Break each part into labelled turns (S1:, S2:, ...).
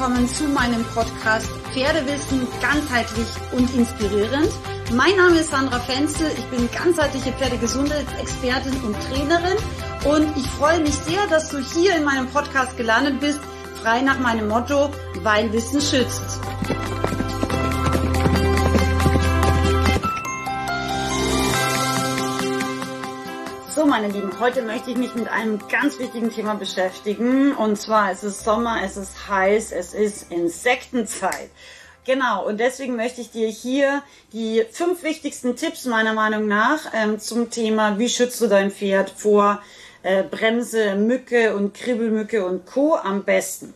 S1: willkommen zu meinem Podcast Pferdewissen ganzheitlich und inspirierend. Mein Name ist Sandra Fenzel, ich bin ganzheitliche Pferdegesundheitsexpertin und Trainerin und ich freue mich sehr, dass du hier in meinem Podcast gelandet bist, frei nach meinem Motto, weil Wissen schützt. So, meine Lieben, heute möchte ich mich mit einem ganz wichtigen Thema beschäftigen. Und zwar, es ist Sommer, es ist heiß, es ist Insektenzeit. Genau, und deswegen möchte ich dir hier die 5 wichtigsten Tipps meiner Meinung nach zum Thema, wie schützt du dein Pferd vor Bremse, Mücke und Kribbelmücke und Co. am besten.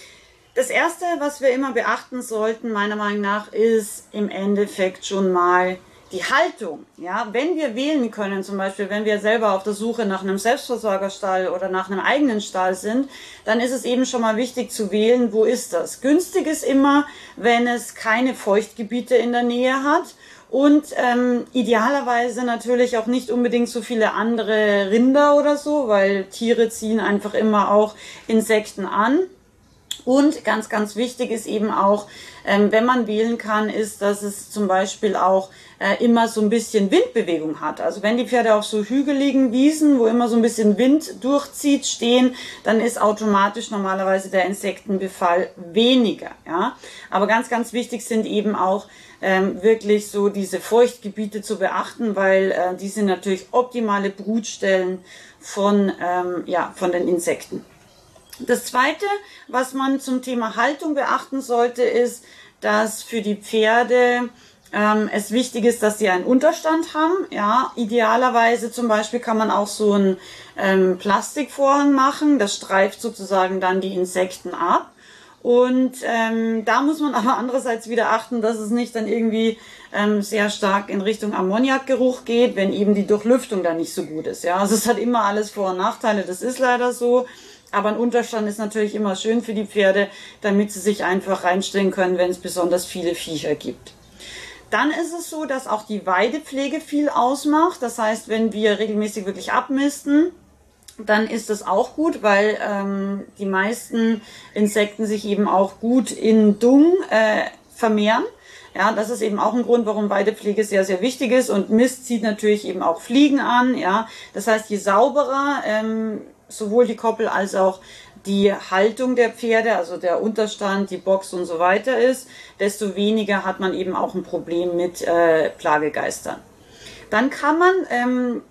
S1: Das Erste, was wir immer beachten sollten, meiner Meinung nach, ist im Endeffekt schon mal die Haltung. Ja, wenn wir wählen können, zum Beispiel, wenn wir selber auf der Suche nach einem Selbstversorgerstall oder nach einem eigenen Stall sind, dann ist es eben schon mal wichtig zu wählen, wo ist das. Günstig ist immer, wenn es keine Feuchtgebiete in der Nähe hat und idealerweise natürlich auch nicht unbedingt so viele andere Rinder oder so, weil Tiere ziehen einfach immer auch Insekten an. Und ganz, ganz wichtig ist eben auch, wenn man wählen kann, ist, dass es zum Beispiel auch immer so ein bisschen Windbewegung hat. Also wenn die Pferde auf so hügeligen Wiesen, wo immer so ein bisschen Wind durchzieht, stehen, dann ist automatisch normalerweise der Insektenbefall weniger. Ja? Aber ganz, ganz wichtig sind eben auch wirklich so diese Feuchtgebiete zu beachten, weil die sind natürlich optimale Brutstellen von den Insekten. Das Zweite, was man zum Thema Haltung beachten sollte, ist, dass für die Pferde es wichtig ist, dass sie einen Unterstand haben. Ja, idealerweise zum Beispiel kann man auch so einen Plastikvorhang machen. Das streift sozusagen dann die Insekten ab. Und da muss man aber andererseits wieder achten, dass es nicht dann irgendwie sehr stark in Richtung Ammoniakgeruch geht, wenn eben die Durchlüftung dann nicht so gut ist. Ja, also es hat immer alles Vor- und Nachteile, das ist leider so. Aber ein Unterstand ist natürlich immer schön für die Pferde, damit sie sich einfach reinstellen können, wenn es besonders viele Viecher gibt. Dann ist es so, dass auch die Weidepflege viel ausmacht. Das heißt, wenn wir regelmäßig wirklich abmisten, dann ist das auch gut, weil die meisten Insekten sich eben auch gut in Dung vermehren. Ja, das ist eben auch ein Grund, warum Weidepflege sehr, sehr wichtig ist. Und Mist zieht natürlich eben auch Fliegen an. Ja, das heißt, je sauberer sowohl die Koppel als auch die Haltung der Pferde, also der Unterstand, die Box und so weiter ist, desto weniger hat man eben auch ein Problem mit Plagegeistern. Dann kann man,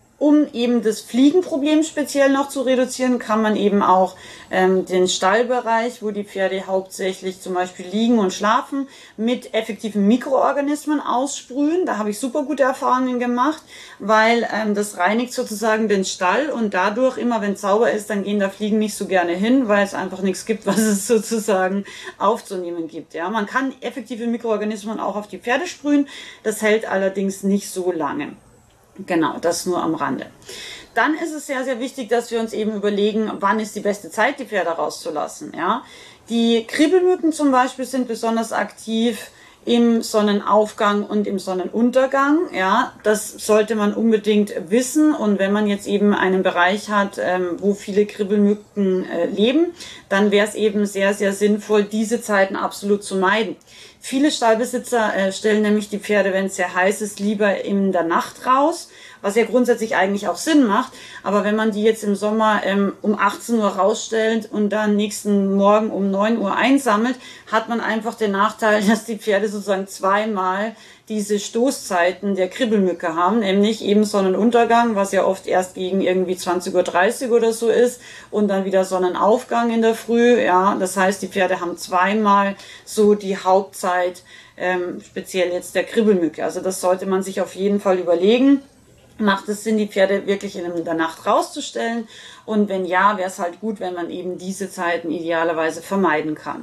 S1: um eben das Fliegenproblem speziell noch zu reduzieren, kann man eben auch den Stallbereich, wo die Pferde hauptsächlich zum Beispiel liegen und schlafen, mit effektiven Mikroorganismen aussprühen. Da habe ich super gute Erfahrungen gemacht, weil das reinigt sozusagen den Stall und dadurch, immer wenn es sauber ist, dann gehen da Fliegen nicht so gerne hin, weil es einfach nichts gibt, was es sozusagen aufzunehmen gibt. Ja, man kann effektive Mikroorganismen auch auf die Pferde sprühen, das hält allerdings nicht so lange. Genau, das nur am Rande. Dann ist es sehr, sehr wichtig, dass wir uns eben überlegen, wann ist die beste Zeit, die Pferde rauszulassen. Ja? Die Kribbelmücken zum Beispiel sind besonders aktiv im Sonnenaufgang und im Sonnenuntergang. Ja? Das sollte man unbedingt wissen. Und wenn man jetzt eben einen Bereich hat, wo viele Kribbelmücken leben, dann wäre es eben sehr, sehr sinnvoll, diese Zeiten absolut zu meiden. Viele Stallbesitzer stellen nämlich die Pferde, wenn es sehr heiß ist, lieber in der Nacht raus, was ja grundsätzlich eigentlich auch Sinn macht. Aber wenn man die jetzt im Sommer um 18 Uhr rausstellt und dann nächsten Morgen um 9 Uhr einsammelt, hat man einfach den Nachteil, dass die Pferde sozusagen zweimal diese Stoßzeiten der Kribbelmücke haben, nämlich eben Sonnenuntergang, was ja oft erst gegen irgendwie 20:30 Uhr oder so ist und dann wieder Sonnenaufgang in der Früh. Ja, das heißt, die Pferde haben zweimal so die Hauptzeit, speziell jetzt der Kribbelmücke. Also das sollte man sich auf jeden Fall überlegen. Macht es Sinn, die Pferde wirklich in der Nacht rauszustellen? Und wenn ja, wäre es halt gut, wenn man eben diese Zeiten idealerweise vermeiden kann.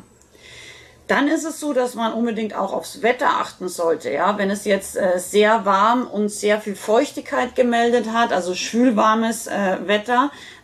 S1: Dann ist es so, dass man unbedingt auch aufs Wetter achten sollte. Ja, wenn es jetzt sehr warm und sehr viel Feuchtigkeit gemeldet hat, also schwülwarmes Wetter,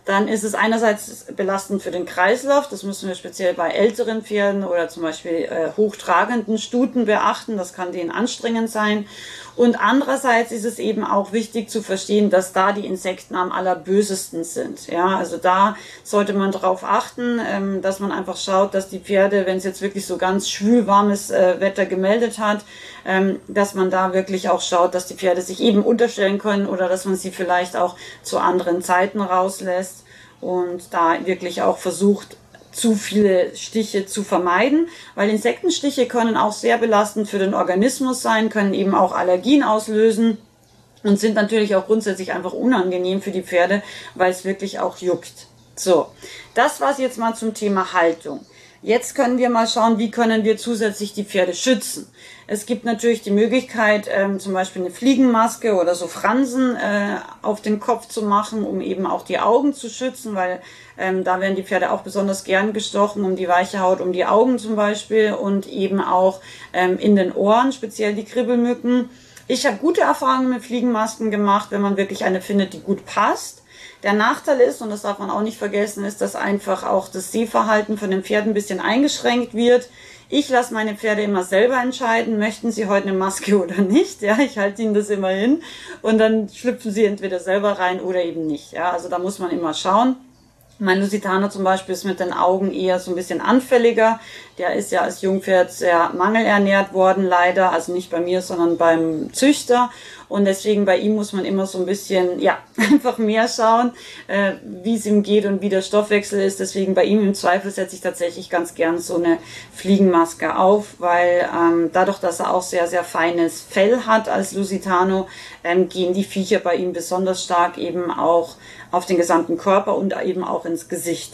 S1: dann ist es einerseits belastend für den Kreislauf. Das müssen wir speziell bei älteren Pferden oder zum Beispiel hochtragenden Stuten beachten. Das kann denen anstrengend sein. Und andererseits ist es eben auch wichtig zu verstehen, dass da die Insekten am allerbösesten sind. Ja, also da sollte man darauf achten, dass man einfach schaut, dass die Pferde, wenn es jetzt wirklich so ganz schwül warmes Wetter gemeldet hat, dass man da wirklich auch schaut, dass die Pferde sich eben unterstellen können oder dass man sie vielleicht auch zu anderen Zeiten rauslässt und da wirklich auch versucht, zu viele Stiche zu vermeiden, weil Insektenstiche können auch sehr belastend für den Organismus sein, können eben auch Allergien auslösen und sind natürlich auch grundsätzlich einfach unangenehm für die Pferde, weil es wirklich auch juckt. So, das war's jetzt mal zum Thema Haltung. Jetzt können wir mal schauen, wie können wir zusätzlich die Pferde schützen. Es gibt natürlich die Möglichkeit, zum Beispiel eine Fliegenmaske oder so Fransen auf den Kopf zu machen, um eben auch die Augen zu schützen, weil da werden die Pferde auch besonders gern gestochen, um die weiche Haut, um die Augen zum Beispiel und eben auch in den Ohren, speziell die Kribbelmücken. Ich habe gute Erfahrungen mit Fliegenmasken gemacht, wenn man wirklich eine findet, die gut passt. Der Nachteil ist, und das darf man auch nicht vergessen, ist, dass einfach auch das Sehverhalten von den Pferden ein bisschen eingeschränkt wird. Ich lasse meine Pferde immer selber entscheiden, möchten sie heute eine Maske oder nicht. Ja, ich halte ihnen das immer hin und dann schlüpfen sie entweder selber rein oder eben nicht. Ja, also da muss man immer schauen. Mein Lusitaner zum Beispiel ist mit den Augen eher so ein bisschen anfälliger. Der ist ja als Jungpferd sehr mangelernährt worden, leider. Also nicht bei mir, sondern beim Züchter. Und deswegen bei ihm muss man immer so ein bisschen, ja, einfach mehr schauen, wie es ihm geht und wie der Stoffwechsel ist. Deswegen bei ihm im Zweifel setze ich tatsächlich ganz gern so eine Fliegenmaske auf, weil dadurch, dass er auch sehr, sehr feines Fell hat als Lusitano, gehen die Viecher bei ihm besonders stark eben auch auf den gesamten Körper und eben auch ins Gesicht.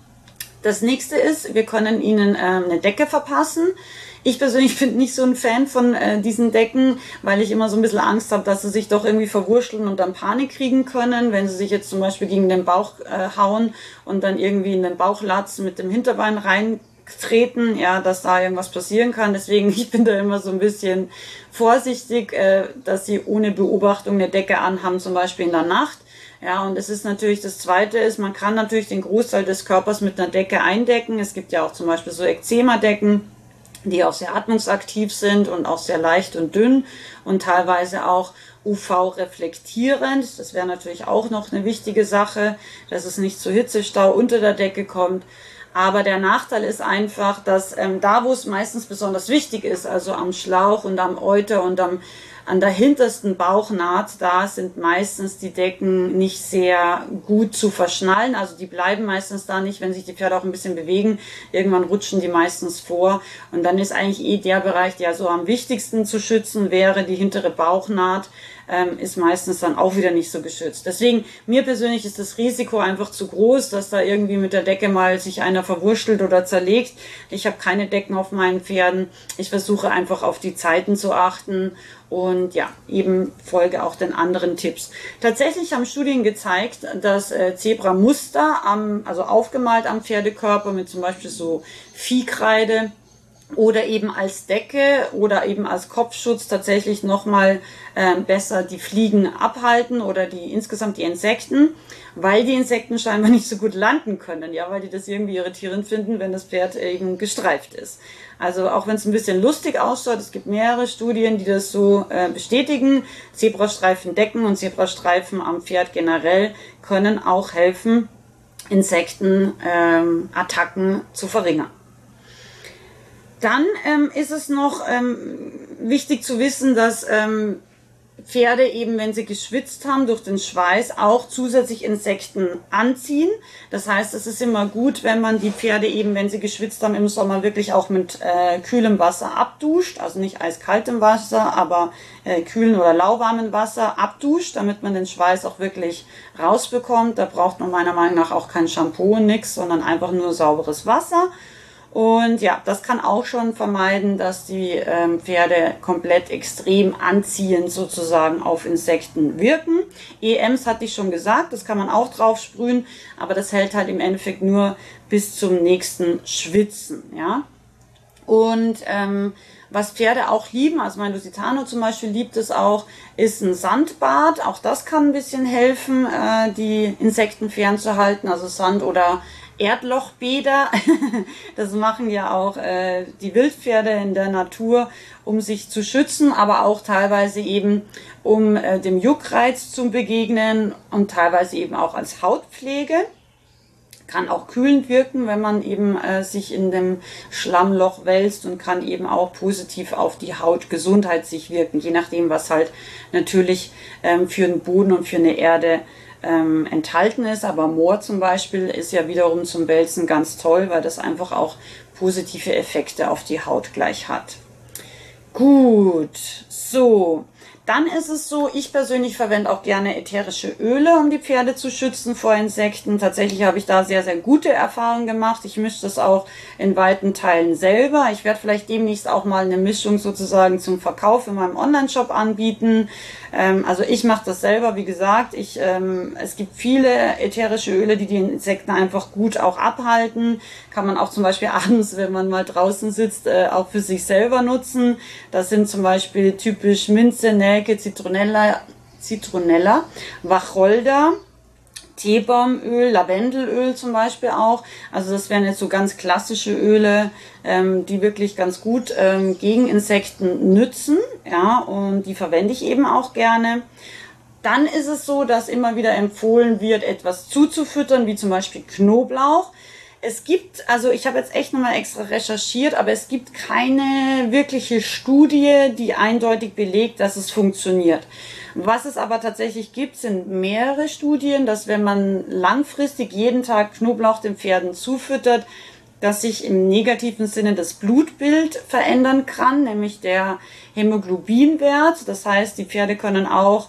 S1: Das nächste ist, wir können ihnen eine Decke verpassen. Ich persönlich bin nicht so ein Fan von diesen Decken, weil ich immer so ein bisschen Angst habe, dass sie sich doch irgendwie verwurschteln und dann Panik kriegen können, wenn sie sich jetzt zum Beispiel gegen den Bauch hauen und dann irgendwie in den Bauchlatz mit dem Hinterbein reintreten, ja, dass da irgendwas passieren kann. Deswegen, ich bin da immer so ein bisschen vorsichtig, dass sie ohne Beobachtung eine Decke anhaben, zum Beispiel in der Nacht. Ja, und es ist natürlich, das Zweite ist, man kann natürlich den Großteil des Körpers mit einer Decke eindecken. Es gibt ja auch zum Beispiel so Ekzema-Decken, die auch sehr atmungsaktiv sind und auch sehr leicht und dünn und teilweise auch UV-reflektierend. Das wäre natürlich auch noch eine wichtige Sache, dass es nicht zu Hitzestau unter der Decke kommt. Aber der Nachteil ist einfach, dass da, wo es meistens besonders wichtig ist, also am Schlauch und am Euter und an der hintersten Bauchnaht, da sind meistens die Decken nicht sehr gut zu verschnallen. Also die bleiben meistens da nicht, wenn sich die Pferde auch ein bisschen bewegen. Irgendwann rutschen die meistens vor. Und dann ist eigentlich der Bereich, der so am wichtigsten zu schützen wäre, die hintere Bauchnaht, ist meistens dann auch wieder nicht so geschützt. Deswegen, mir persönlich ist das Risiko einfach zu groß, dass da irgendwie mit der Decke mal sich einer verwurschtelt oder zerlegt. Ich habe keine Decken auf meinen Pferden. Ich versuche einfach auf die Zeiten zu achten und ja, eben folge auch den anderen Tipps. Tatsächlich haben Studien gezeigt, dass Zebramuster, also aufgemalt am Pferdekörper mit zum Beispiel so Viehkreide, oder eben als Decke oder eben als Kopfschutz tatsächlich nochmal besser die Fliegen abhalten oder insgesamt die Insekten, weil die Insekten scheinbar nicht so gut landen können, ja, weil die das irgendwie irritierend finden, wenn das Pferd eben gestreift ist. Also auch wenn es ein bisschen lustig ausschaut, es gibt mehrere Studien, die das so bestätigen. Zebrastreifendecken und Zebrastreifen am Pferd generell können auch helfen, Insektenattacken zu verringern. Dann ist es noch wichtig zu wissen, dass Pferde eben, wenn sie geschwitzt haben durch den Schweiß, auch zusätzlich Insekten anziehen. Das heißt, es ist immer gut, wenn man die Pferde eben, wenn sie geschwitzt haben, im Sommer wirklich auch mit kühlem Wasser abduscht. Also nicht eiskaltem Wasser, aber kühlen oder lauwarmen Wasser abduscht, damit man den Schweiß auch wirklich rausbekommt. Da braucht man meiner Meinung nach auch kein Shampoo und nichts, sondern einfach nur sauberes Wasser. Und ja, das kann auch schon vermeiden, dass die Pferde komplett extrem anziehend sozusagen auf Insekten wirken. EMs hatte ich schon gesagt, das kann man auch drauf sprühen, aber das hält halt im Endeffekt nur bis zum nächsten Schwitzen, ja. Und Was Pferde auch lieben, also mein Lusitano zum Beispiel liebt es auch, ist ein Sandbad. Auch das kann ein bisschen helfen, die Insekten fernzuhalten, also Sand- oder Erdlochbäder. Das machen ja auch die Wildpferde in der Natur, um sich zu schützen, aber auch teilweise eben, um dem Juckreiz zu begegnen und teilweise eben auch als Hautpflege. Kann auch kühlend wirken, wenn man eben sich in dem Schlammloch wälzt, und kann eben auch positiv auf die Hautgesundheit sich wirken, je nachdem, was halt natürlich für den Boden und für eine Erde enthalten ist. Aber Moor zum Beispiel ist ja wiederum zum Wälzen ganz toll, weil das einfach auch positive Effekte auf die Haut gleich hat. Gut, so. Dann ist es so, ich persönlich verwende auch gerne ätherische Öle, um die Pferde zu schützen vor Insekten. Tatsächlich habe ich da sehr, sehr gute Erfahrungen gemacht. Ich mische das auch in weiten Teilen selber. Ich werde vielleicht demnächst auch mal eine Mischung sozusagen zum Verkauf in meinem Online-Shop anbieten. Also ich mache das selber, wie gesagt. Es gibt viele ätherische Öle, die die Insekten einfach gut auch abhalten. Kann man auch zum Beispiel abends, wenn man mal draußen sitzt, auch für sich selber nutzen. Das sind zum Beispiel typisch Minze, Nelke, Zitronella, Wacholder, Teebaumöl, Lavendelöl zum Beispiel auch. Also das wären jetzt so ganz klassische Öle, die wirklich ganz gut gegen Insekten nützen. Ja, und die verwende ich eben auch gerne. Dann ist es so, dass immer wieder empfohlen wird, etwas zuzufüttern, wie zum Beispiel Knoblauch. Es gibt, also ich habe jetzt echt nochmal extra recherchiert, aber es gibt keine wirkliche Studie, die eindeutig belegt, dass es funktioniert. Was es aber tatsächlich gibt, sind mehrere Studien, dass wenn man langfristig jeden Tag Knoblauch den Pferden zufüttert, dass sich im negativen Sinne das Blutbild verändern kann, nämlich der Hämoglobinwert. Das heißt, die Pferde können auch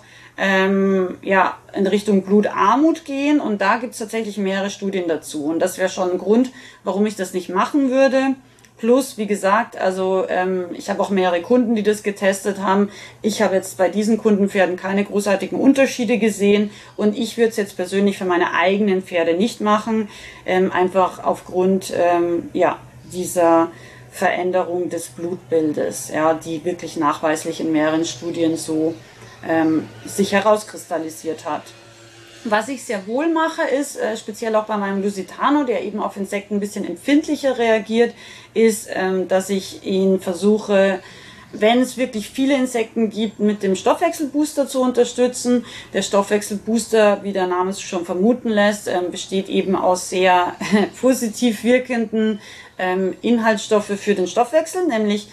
S1: ja, in Richtung Blutarmut gehen, und da gibt es tatsächlich mehrere Studien dazu, und das wäre schon ein Grund, warum ich das nicht machen würde. Plus, wie gesagt, also ich habe auch mehrere Kunden, die das getestet haben. Ich habe jetzt bei diesen Kundenpferden keine großartigen Unterschiede gesehen, und ich würde es jetzt persönlich für meine eigenen Pferde nicht machen, einfach aufgrund ja, dieser Veränderung des Blutbildes, ja, die wirklich nachweislich in mehreren Studien so sich herauskristallisiert hat. Was ich sehr wohl mache, ist, speziell auch bei meinem Lusitano, der eben auf Insekten ein bisschen empfindlicher reagiert, ist, dass ich ihn versuche, wenn es wirklich viele Insekten gibt, mit dem Stoffwechselbooster zu unterstützen. Der Stoffwechselbooster, wie der Name es schon vermuten lässt, besteht eben aus sehr positiv wirkenden Inhaltsstoffe für den Stoffwechsel, nämlich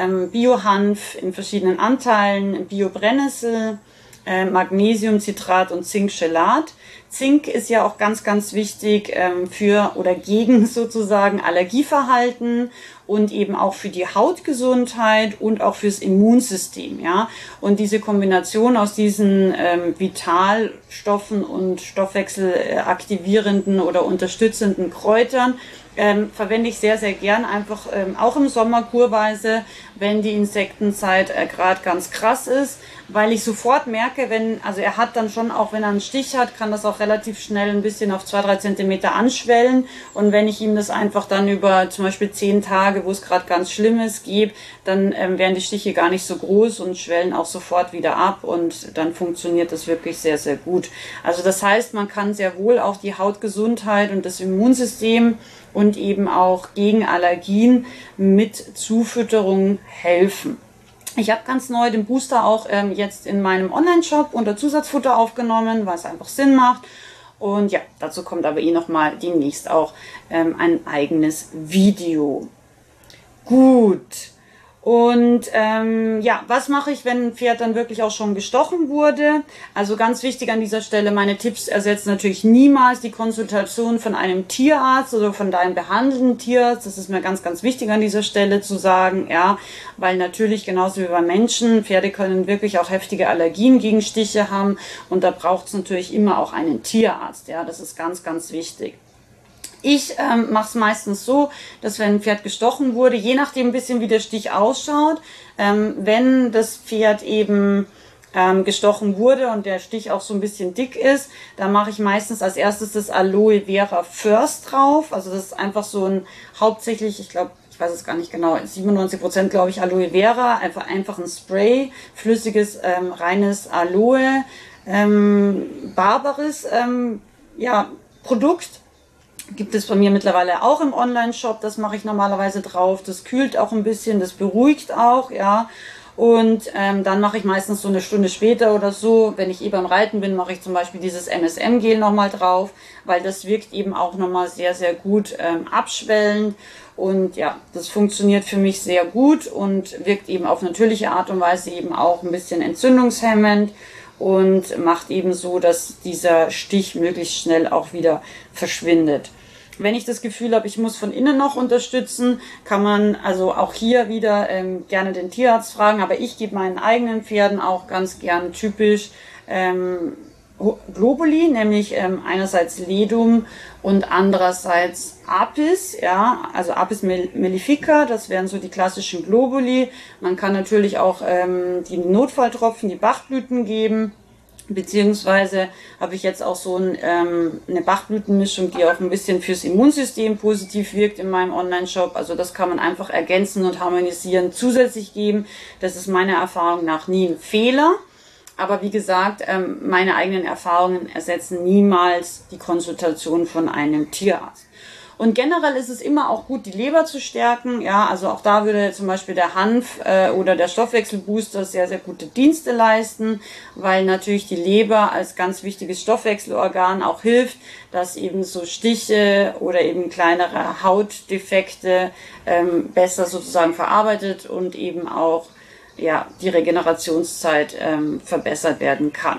S1: Biohanf in verschiedenen Anteilen, Bio-Brennnessel, Magnesiumcitrat und Zinkchelat. Zink ist ja auch ganz, ganz wichtig für oder gegen sozusagen Allergieverhalten und eben auch für die Hautgesundheit und auch fürs Immunsystem. Ja? Und diese Kombination aus diesen Vitalstoffen und stoffwechselaktivierenden oder unterstützenden Kräutern verwende ich sehr, sehr gern, einfach auch im Sommer kurweise, wenn die Insektenzeit gerade ganz krass ist, weil ich sofort merke, also er hat dann schon, auch wenn er einen Stich hat, kann das auch relativ schnell ein bisschen auf 2-3 Zentimeter anschwellen, und wenn ich ihm das einfach dann über zum Beispiel 10 Tage, wo es gerade ganz schlimm ist, gebe, dann werden die Stiche gar nicht so groß und schwellen auch sofort wieder ab, und dann funktioniert das wirklich sehr, sehr gut. Also das heißt, man kann sehr wohl auch die Hautgesundheit und das Immunsystem und eben auch gegen Allergien mit Zufütterung helfen. Ich habe ganz neu den Booster auch jetzt in meinem Online-Shop unter Zusatzfutter aufgenommen, weil es einfach Sinn macht. Und ja, dazu kommt aber nochmal demnächst auch ein eigenes Video. Gut. Und ja, was mache ich, wenn ein Pferd dann wirklich auch schon gestochen wurde? Also ganz wichtig an dieser Stelle, meine Tipps ersetzen natürlich niemals die Konsultation von einem Tierarzt oder von deinem behandelnden Tierarzt. Das ist mir ganz, ganz wichtig an dieser Stelle zu sagen, ja, weil natürlich genauso wie bei Menschen, Pferde können wirklich auch heftige Allergien gegen Stiche haben, und da braucht es natürlich immer auch einen Tierarzt. Ja, das ist ganz, ganz wichtig. Ich mache es meistens so, dass wenn ein Pferd gestochen wurde, je nachdem ein bisschen wie der Stich ausschaut, wenn das Pferd eben gestochen wurde und der Stich auch so ein bisschen dick ist, dann mache ich meistens als erstes das Aloe Vera First drauf. Also das ist einfach so ein hauptsächlich, ich weiß es gar nicht genau, 97% glaube ich Aloe Vera, einfach ein Spray, flüssiges, reines Aloe, Barbaris, ja, Produkt. Gibt es bei mir mittlerweile auch im Online-Shop, das mache ich normalerweise drauf, das kühlt auch ein bisschen, das beruhigt auch, ja. Und dann mache ich meistens so eine Stunde später oder so, wenn ich beim Reiten bin, mache ich zum Beispiel dieses MSM-Gel nochmal drauf, weil das wirkt eben auch nochmal sehr, sehr gut abschwellend. Und ja, das funktioniert für mich sehr gut und wirkt eben auf natürliche Art und Weise eben auch ein bisschen entzündungshemmend und macht eben so, dass dieser Stich möglichst schnell auch wieder verschwindet. Wenn ich das Gefühl habe, ich muss von innen noch unterstützen, kann man also auch hier wieder gerne den Tierarzt fragen, aber ich gebe meinen eigenen Pferden auch ganz gern typisch Globuli, nämlich einerseits Ledum und andererseits Apis, ja, also Apis mellifica, das wären so die klassischen Globuli. Man kann natürlich auch die Notfalltropfen, die Bachblüten geben. Beziehungsweise habe ich jetzt auch so eine Bachblütenmischung, die auch ein bisschen fürs Immunsystem positiv wirkt in meinem Online-Shop. Also das kann man einfach ergänzen und harmonisieren, zusätzlich geben. Das ist meiner Erfahrung nach nie ein Fehler. Aber wie gesagt, meine eigenen Erfahrungen ersetzen niemals die Konsultation von einem Tierarzt. Und generell ist es immer auch gut, die Leber zu stärken. Ja, also auch da würde zum Beispiel der Hanf oder der Stoffwechselbooster sehr, sehr gute Dienste leisten, weil natürlich die Leber als ganz wichtiges Stoffwechselorgan auch hilft, dass eben so Stiche oder eben kleinere Hautdefekte besser sozusagen verarbeitet und eben auch ja, die Regenerationszeit verbessert werden kann.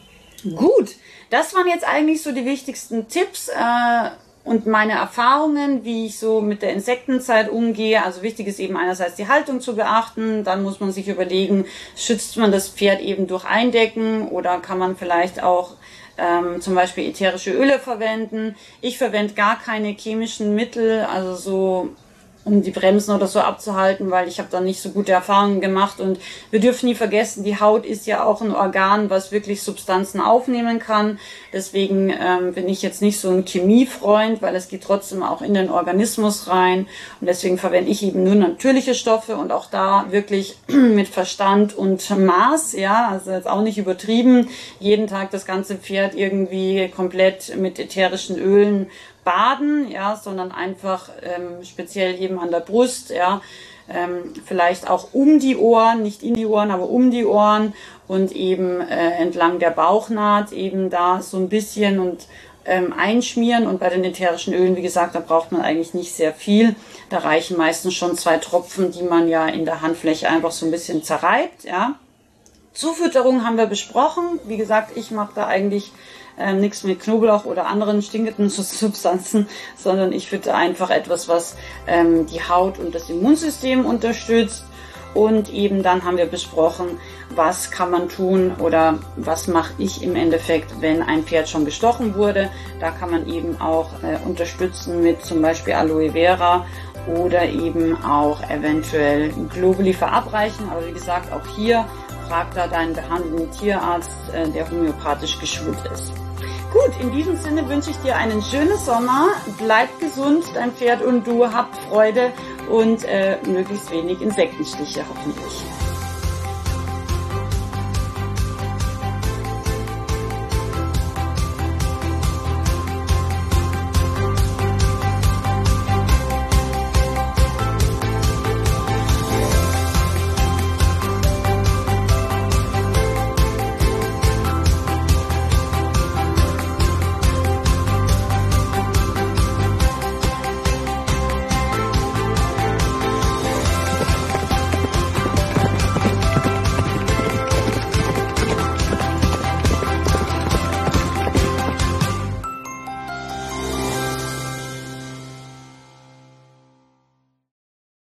S1: Gut, das waren jetzt eigentlich so die wichtigsten Tipps und meine Erfahrungen, wie ich so mit der Insektenzeit umgehe. Also wichtig ist eben einerseits die Haltung zu beachten, dann muss man sich überlegen, schützt man das Pferd eben durch Eindecken oder kann man vielleicht auch zum Beispiel ätherische Öle verwenden. Ich verwende gar keine chemischen Mittel, also so um die Bremsen oder so abzuhalten, weil ich habe da nicht so gute Erfahrungen gemacht. Und wir dürfen nie vergessen, die Haut ist ja auch ein Organ, was wirklich Substanzen aufnehmen kann. Deswegen bin ich jetzt nicht so ein Chemiefreund, weil es geht trotzdem auch in den Organismus rein. Und deswegen verwende ich eben nur natürliche Stoffe und auch da wirklich mit Verstand und Maß, ja, also jetzt auch nicht übertrieben, jeden Tag das ganze Pferd irgendwie komplett mit ätherischen Ölen baden, ja, sondern einfach speziell eben an der Brust, ja, vielleicht auch um die Ohren, nicht in die Ohren, aber um die Ohren und eben entlang der Bauchnaht eben da so ein bisschen und einschmieren. Und bei den ätherischen Ölen, wie gesagt, da braucht man eigentlich nicht sehr viel. Da reichen meistens schon 2 Tropfen, die man ja in der Handfläche einfach so ein bisschen zerreibt, ja. Zufütterung haben wir besprochen. Wie gesagt, ich mache da eigentlich nichts mit Knoblauch oder anderen stinkenden Substanzen, sondern ich fütter einfach etwas, was die Haut und das Immunsystem unterstützt. Und eben dann haben wir besprochen, was kann man tun oder was mache ich im Endeffekt, wenn ein Pferd schon gestochen wurde. Da kann man eben auch unterstützen mit zum Beispiel Aloe Vera oder eben auch eventuell Globuli verabreichen. Aber wie gesagt, auch hier frag da deinen behandelnden Tierarzt, der homöopathisch geschult ist. Gut, in diesem Sinne wünsche ich dir einen schönen Sommer. Bleib gesund, dein Pferd und du, habt Freude und möglichst wenig Insektenstiche hoffentlich.